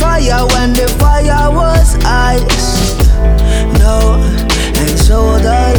fire when the fire was ice. No, and so does